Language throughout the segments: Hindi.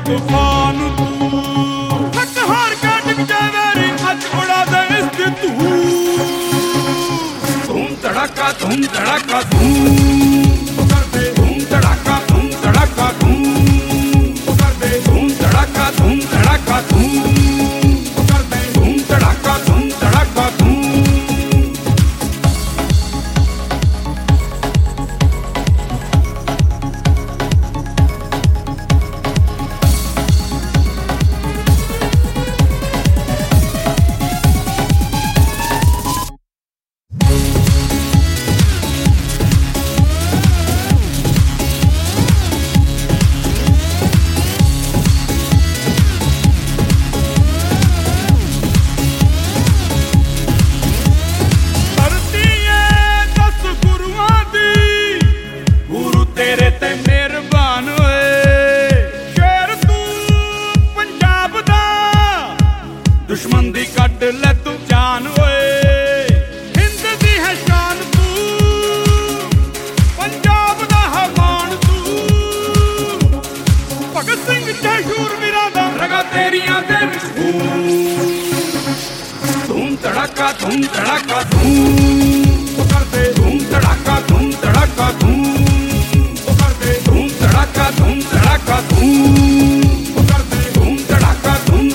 तूफान तू हक हार के डिग जाए मेरी आज उड़ा दे इसकी तू धूम धड़ाका कर दे धूम धड़ाका धूम कर दे धूम धड़ाका धूम कर दे धूम धड़ाका धूम दुश्मन दी कट ले तू जान ओए हिंद दी है शान तू पंजाब दा हमान तू भगत सिंह ते शूरवीरां दा रगा तेरियां दे विच धूम धड़ाका धूम कर दे धूम धड़ाका धूम कर दे धूम धड़ाका धूम कर दे धूम धड़ाका धूम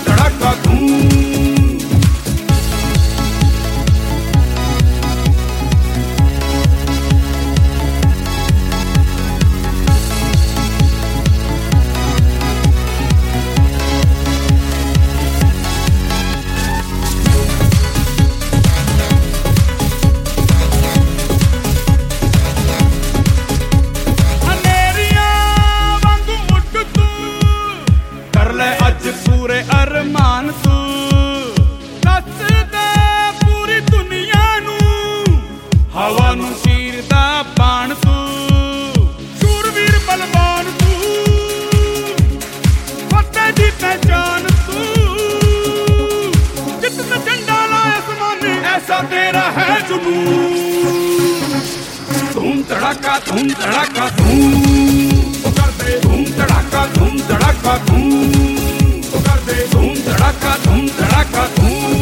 पूरे अरमान तू नस दे पूरी दुनिया नू हवा नू चीरदा बाण तू शूरवीर बलवान तू फतेह दी पहचान तू जितना झंडा लाए आसमानी ऐसा तेरा है जुनून धूम धड़ाका धूम कर दे धूम धड़ाका धूम कर दे धूम धड़ाका धूम